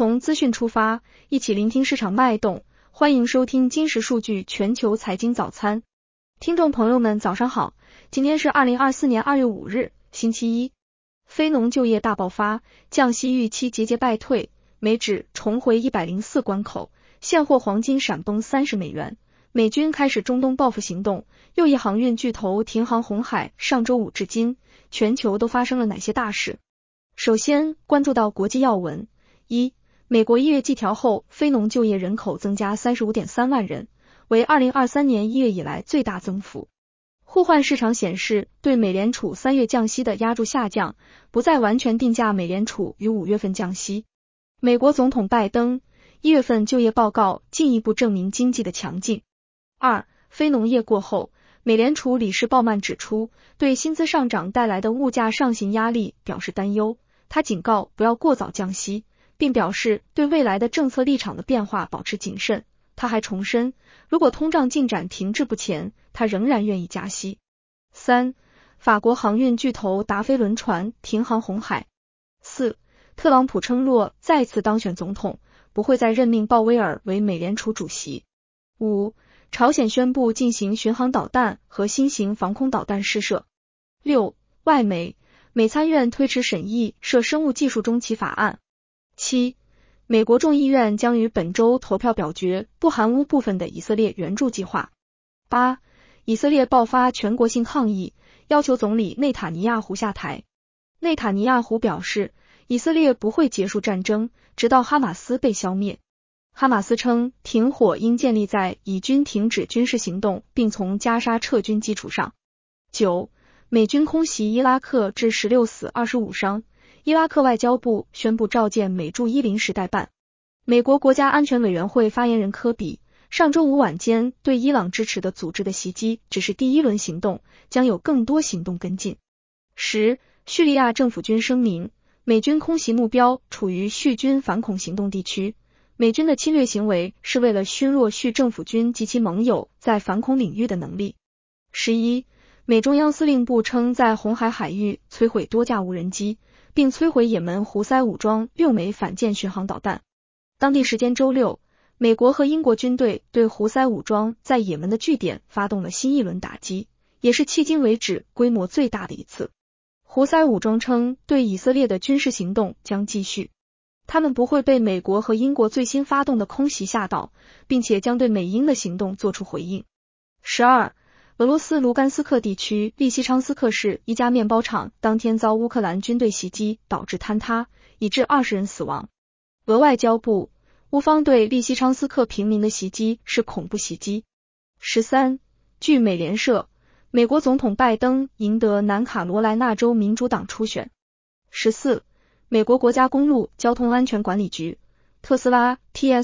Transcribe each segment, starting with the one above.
从资讯出发，一起聆听市场脉动。欢迎收听金石数据全球财经早餐。听众朋友们早上好，今天是2024年2月5日，星期一。非农就业大爆发，降息预期节节败退，美指重回104关口，现货黄金闪崩30美元。美军开始中东报复行动，又一航运巨头停航红海。上周五至今，全球都发生了哪些大事？首先关注到国际要闻。一、美国1月季调后非农就业人口增加 35.3 万人，为2023年1月以来最大增幅。互换市场显示，对美联储3月降息的压注下降，不再完全定价美联储于5月份降息。美国总统拜登1月份就业报告进一步证明经济的强劲。二、非农业过后，美联储理事鲍曼指出，对薪资上涨带来的物价上行压力表示担忧，他警告不要过早降息，并表示对未来的政策立场的变化保持谨慎。他还重申，如果通胀进展停滞不前，他仍然愿意加息。三、法国航运巨头达飞轮船停航红海。四、特朗普称若再次当选总统，不会再任命鲍威尔为美联储主席。五、朝鲜宣布进行巡航导弹和新型防空导弹试射。六、外媒，美参院推迟审议涉生物技术中期法案。七、美国众议院将于本周投票表决不含污部分的以色列援助计划。八、以色列爆发全国性抗议，要求总理内塔尼亚胡下台。内塔尼亚胡表示，以色列不会结束战争，直到哈马斯被消灭。哈马斯称，停火应建立在以军停止军事行动并从加沙撤军基础上。九、美军空袭伊拉克致16死25伤，伊拉克外交部宣布召见美驻伊临时代办。美国国家安全委员会发言人科比上周五晚间对伊朗支持的组织的袭击只是第一轮行动，将有更多行动跟进。十、叙利亚政府军声明，美军空袭目标处于叙军反恐行动地区，美军的侵略行为是为了削弱叙政府军及其盟友在反恐领域的能力。11、美中央司令部称在红海海域摧毁多架无人机，并摧毁也门胡塞武装6枚反舰巡航导弹。当地时间周六，美国和英国军队对胡塞武装在也门的据点发动了新一轮打击，也是迄今为止规模最大的一次。胡塞武装称，对以色列的军事行动将继续，他们不会被美国和英国最新发动的空袭吓到，并且将对美英的行动做出回应。12、俄罗斯卢甘斯克地区利西昌斯克市一家面包厂当天遭乌克兰军队袭击，导致坍塌，已致20人死亡。俄外交部，乌方对利西昌斯克平民的袭击是恐怖袭击。13、据美联社，美国总统拜登赢得南卡罗来纳州民主党初选。14、美国国家公路交通安全管理局，特斯拉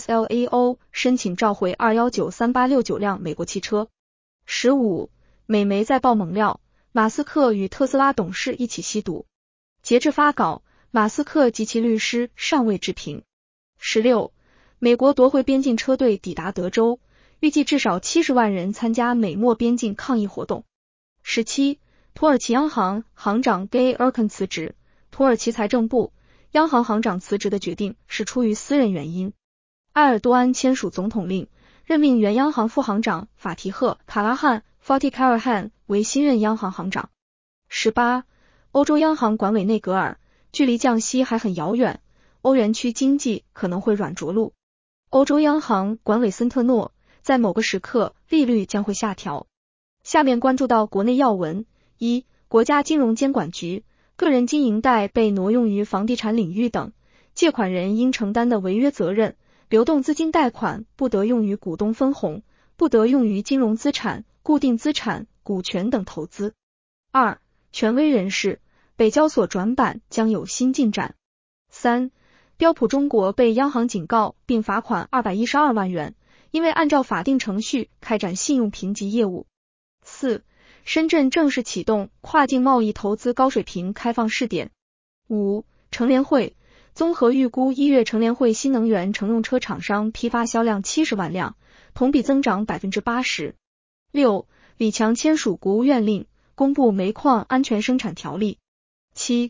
TSLAO 申请召回2193869辆美国汽车。15、美媒再爆猛料，马斯克与特斯拉董事一起吸毒。截至发稿，马斯克及其律师尚未置评。16、美国夺回边境车队抵达德州，预计至少70万人参加美墨边境抗议活动。17、土耳其央行行长 Gay Erkan 辞职，土耳其财政部，央行行长辞职的决定是出于私人原因。埃尔多安签署总统令，任命原央行副行长法提赫·卡拉汉 Fatih Karahan 为新任央行行长。18、欧洲央行管委内格尔，距离降息还很遥远，欧元区经济可能会软着陆。欧洲央行管委森特诺，在某个时刻利率将会下调。下面关注到国内要闻。一、国家金融监管局，个人经营贷被挪用于房地产领域等，借款人应承担的违约责任，流动资金贷款不得用于股东分红，不得用于金融资产、固定资产、股权等投资。二、权威人士，北交所转板将有新进展。三、标普中国被央行警告并罚款212万元，因为按照法定程序开展信用评级业务。四、深圳正式启动跨境贸易投资高水平开放试点。五、乘联会，综合预估1月乘联会新能源乘用车厂商批发销量70万辆，同比增长 80%。六、李强签署国务院令，公布煤矿安全生产条例。七、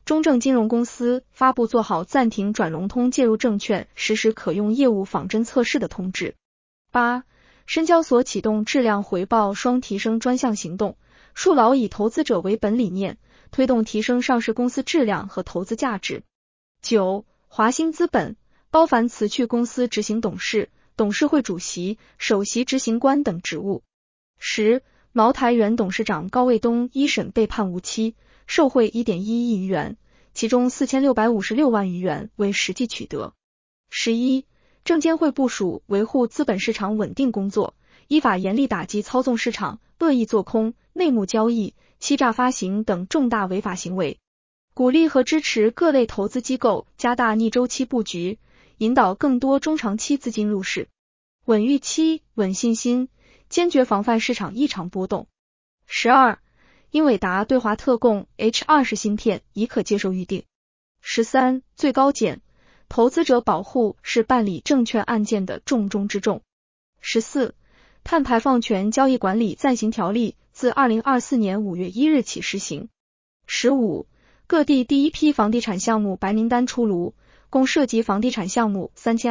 中证金融公司发布做好暂停转融通介入证券实施可用业务仿真测试的通知。8. 深交所启动质量回报双提升专项行动，树牢以投资者为本理念，推动提升上市公司质量和投资价值。9. 华兴资本包凡辞去公司执行董事、董事会主席、首席执行官等职务。10. 茅台原董事长高卫东一审被判无期，受贿 1.1 亿余元，其中4656万余元为实际取得。11. 证监会部署维护资本市场稳定工作，依法严厉打击操纵市场、恶意做空、内幕交易、欺诈发行等重大违法行为，鼓励和支持各类投资机构加大逆周期布局，引导更多中长期资金入市，稳预期、稳信心，坚决防范市场异常波动。12. 英伟达对华特供 H20 芯片已可接受预定。13. 最高检投资者保护是办理证券案件的重中之重。14. 碳排放权交易管理暂行条例自2024年5月1日起施行。15. 各地第一批房地产项目白名单出炉，共涉及房地产项目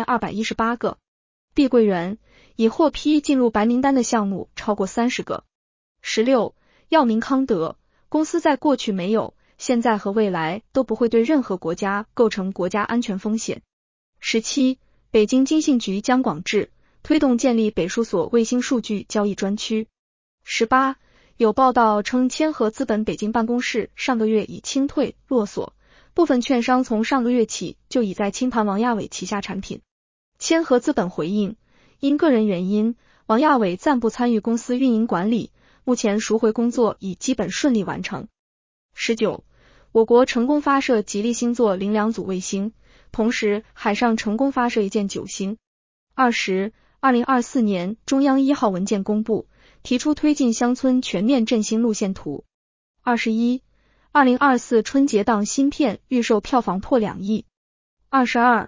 3218个。碧桂园已获批进入白名单的项目超过30个。16. 药明康德公司在过去没有、现在和未来都不会对任何国家构成国家安全风险。17. 北京金信局将广治推动建立北数所卫星数据交易专区。18. 有报道称千和资本北京办公室上个月已清退落锁，部分券商从上个月起就已在清盘王亚伟旗下产品。千和资本回应，因个人原因，王亚伟暂不参与公司运营管理，目前赎回工作已基本顺利完成。19. 我国成功发射吉利星座02组卫星，同时海上成功发射一箭9星。20. 2024年中央1号文件公布，提出推进乡村全面振兴路线图。21. 2024春节档芯片预售票房破2亿。22.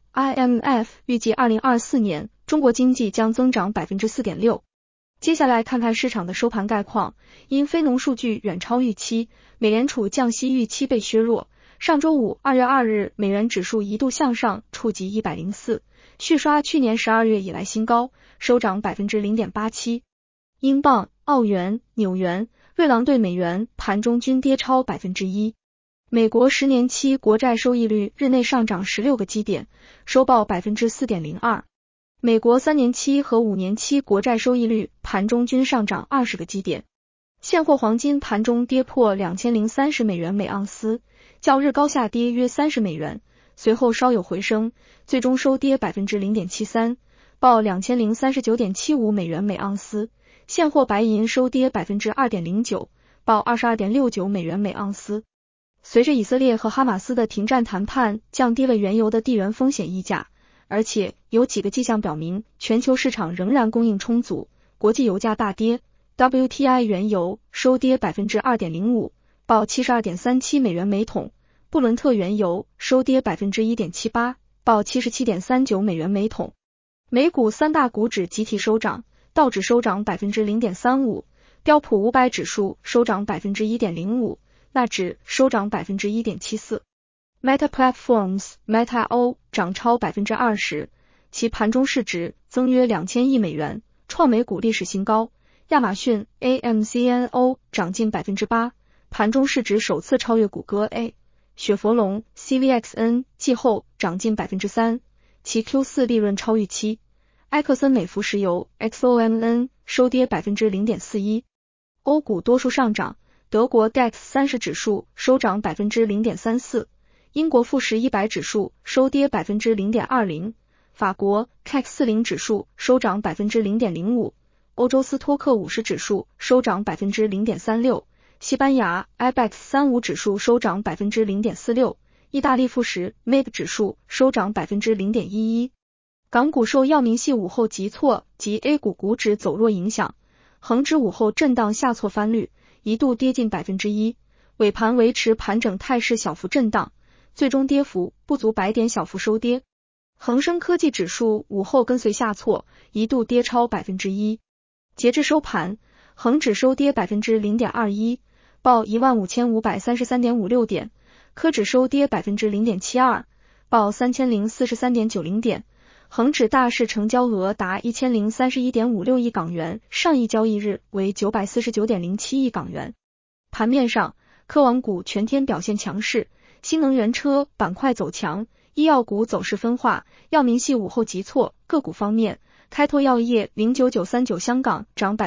IMF 预计2024年中国经济将增长 4.6%。接下来看看市场的收盘概况，因非农数据远超预期，美联储降息预期被削弱。上周五2月2日美元指数一度向上触及104，续刷去年12月以来新高，收涨 0.87%。英镑、澳元、纽元、瑞郎对美元盘中均跌超 1%。美国10年期国债收益率日内上涨16个基点，收报 4.02%。美国3年期和5年期国债收益率盘中均上涨20个基点。现货黄金盘中跌破2030美元每盎司，较日高下跌约30美元，随后稍有回升，最终收跌 0.73%， 报 2039.75 美元每盎司。现货白银收跌 2.09%， 报 22.69 美元每盎司。随着以色列和哈马斯的停战谈判降低了原油的地缘风险溢价，而且有几个迹象表明全球市场仍然供应充足，国际油价大跌， WTI 原油收跌 2.05%， 报 72.37 美元每桶，布伦特原油收跌 1.78%， 报 77.39 美元每桶。美股三大股指集体收涨，道指收涨 0.35%， 标普500指数收涨 1.05%， 纳指收涨 1.74%。Meta Platforms Meta O 涨超 20%， 其盘中市值增约2000亿美元，创美股历史新高。亚马逊 AMCNO 涨近 8%， 盘中市值首次超越谷歌 A。雪佛龙 CVXN 季后涨近 3%， 其 Q4 利润超预期。埃克森美孚石油 XOMN 收跌 0.41%。欧股多数上涨，德国 DAX 30指数收涨 0.34%。英国富时100指数收跌 0.20%， 法国 CAC 40指数收涨 0.05%， 欧洲斯托克50指数收涨 0.36%， 西班牙 IBEX 35指数收涨 0.46%， 意大利富时 MIB 指数收涨 0.11%。港股受药明系午后急挫及 A 股股指走弱影响，恒指午后震荡下挫翻绿，一度跌近 1%， 尾盘维持盘整态势小幅震荡，最终跌幅不足100点小幅收跌。恒生科技指数午后跟随下挫，一度跌超 1%。截至收盘，恒指收跌 0.21%， 报 15,533.56 点， 科指收跌 0.72%， 报 3043.90 点。恒指大市成交额达 1031.56 亿港元，上一交易日为 949.07 亿港元。盘面上，科网股全天表现强势，新能源车板块走强，医药股走势分化，药明系午后急挫。个股方面，开拓药业09939香港涨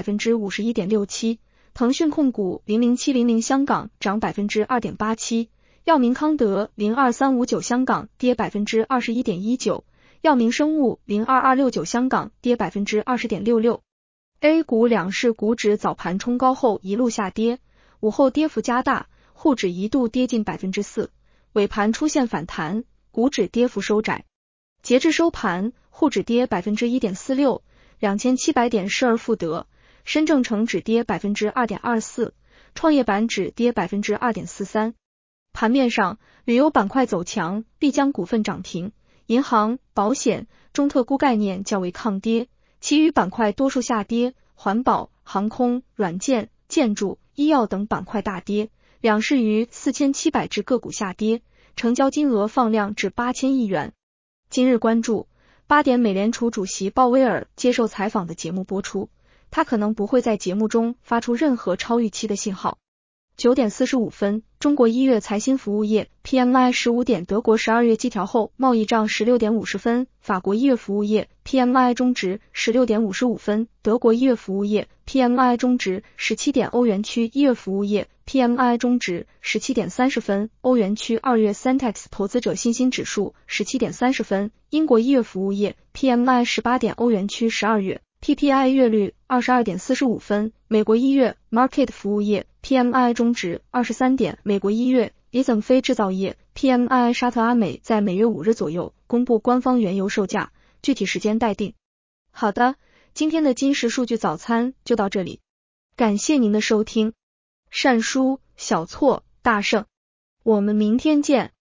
51.67%， 腾讯控股00700香港涨 2.87%， 药明康德02359香港跌 21.19%， 药明生物02269香港跌 20.66%。 A 股两市股指早盘冲高后一路下跌，午后跌幅加大，沪指一度跌近 4%， 尾盘出现反弹，股指跌幅收窄。截至收盘，沪指跌 1.46%， 2700点失而复得，深证成指跌 2.24%， 创业板指跌 2.43%。 盘面上，旅游板块走强，丽江股份涨停，银行、保险、中特估概念较为抗跌，其余板块多数下跌，环保、航空、软件、建筑、医药等板块大跌，两市逾4700只个股下跌，成交金额放量至8000亿元。今日关注8点，美联储主席鲍威尔接受采访的节目播出，他可能不会在节目中发出任何超预期的信号。9点45分，中国1月财新服务业 PMI 15点，德国12月季调后贸易账16点50分，法国1月服务业 PMI 中值16点55分，德国1月服务业 PMI 中值17点，欧元区1月服务业 PMI 中值17点30分，欧元区2月 Centex 投资者信心指数17点30分，英国1月服务业 PMI 18点，欧元区12月PPI 月率 22.45 分，美国1月 Market 服务业 PMI 中值23点，美国1月 ISM 非制造业 PMI。 沙特阿美在每月5日左右公布官方原油售价，具体时间待定。好的，今天的金石数据早餐就到这里，感谢您的收听。善书小错大胜，我们明天见。